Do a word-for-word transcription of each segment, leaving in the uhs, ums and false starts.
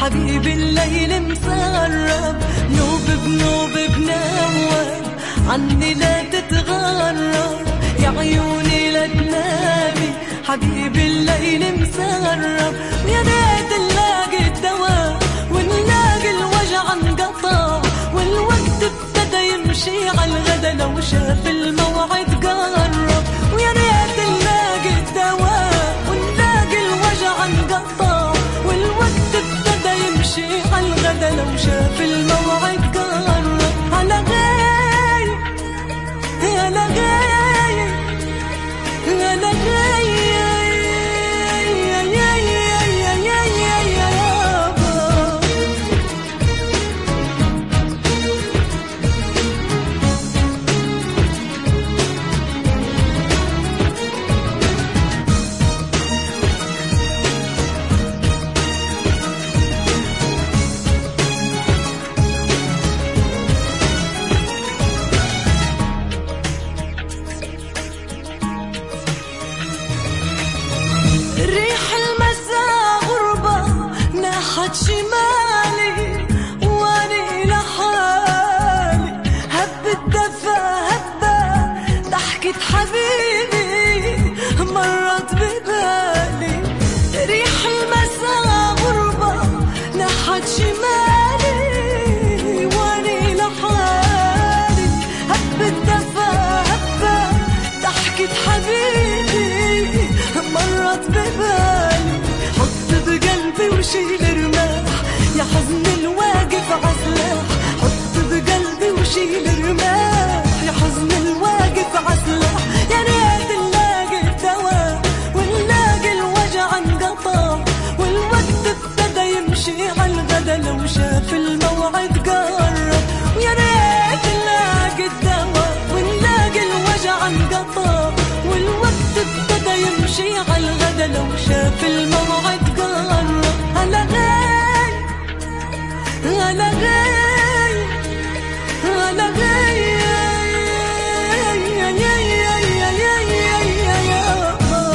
حبيبي الليل مسرب، نوب بنوب بنور عني لا تتغرب، يا عيوني لا تنامي حبيبي الليل مسرب. ويا ريت نلاقي الدواء ونلاقي الوجع انقطع، والوقت ابتدى يمشي عالغدا لو شاف الموعد قرب. ويا ريت نلاقي الدواء ونلاقي الوجع انقطع، والوقت ابتدى يمشي عالغدا لو شاف الموعد قرب. على غاية على غاية على غاية شمالي واني لحالي، هب الدفا هبة ضحكة حبيبي مرت ببالي. ريح المساء غربة ناحت شمالي واني لحالي، هب الدفا هبة ضحكة حبيبي مرت ببالي. حط بقلبي وشيل يا حزن الواقف عسلاح، حط بقلبي وشيل رماح يا حزن الواقف عسلاح. يا ريت نلاقي الدواء ونلاقي الوجع انقطع، والوقت ابتدى يمشي عالغدا لو شاف الموعد قرب. ويا ريت نلاقي الدواء ونلاقي الوجع انقطع، والوقت ابتدى يمشي عالغدا لو شاف الموعد قرب. على على غاية على غاية يا يا يا يا يا يا يا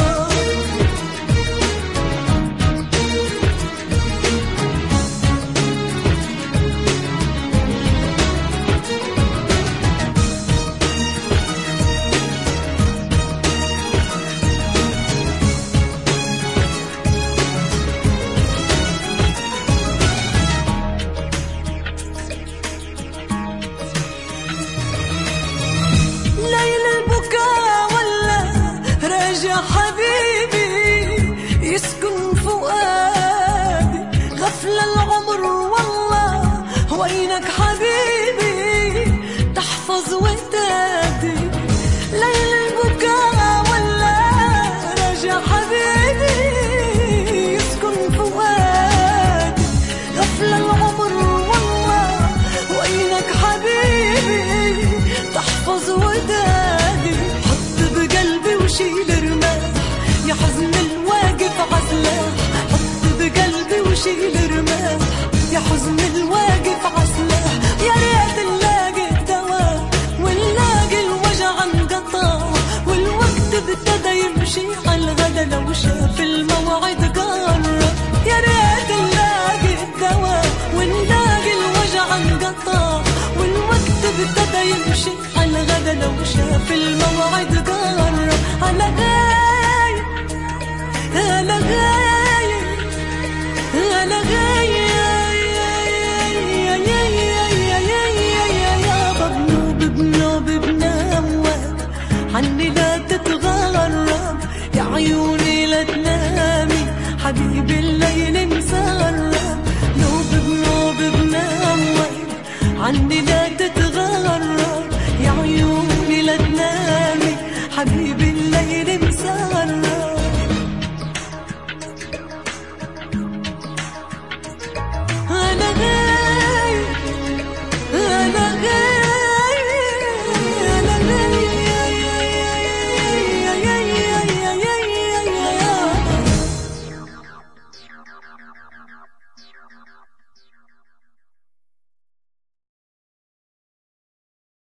يا حبيبي يسكن فؤادي غفلة العمر والله وينك حبيبي تحفظ ودادي. ليل البكاء ولا راجع حبيبي يسكن فؤادي غفلة العمر والله وينك حبيبي تحفظ ودادي. حط بقلبي وشيل يا حزن الواقف عسلاح، حط بقلبي وشيل رماح يا حزن الواقف عسلاح. يا ريت نلاقي الدواء ونلاقي الوجع انقطع، والوقت ابتدى يمشي عالغدا لو شاف الموعد قرب. يا ريت نلاقي الدواء ونلاقي الوجع انقطع، والوقت ابتدى يمشي عالغدا لو شاف الموعد قرب. على غاية على غاية على غاية يا يا يا يا يا يا يا بنوب بنوب بنور عني لا تتغرب، يا عيوني لا تنامي حبيبي الليل مسرب. نوب بنوب بنور عني لا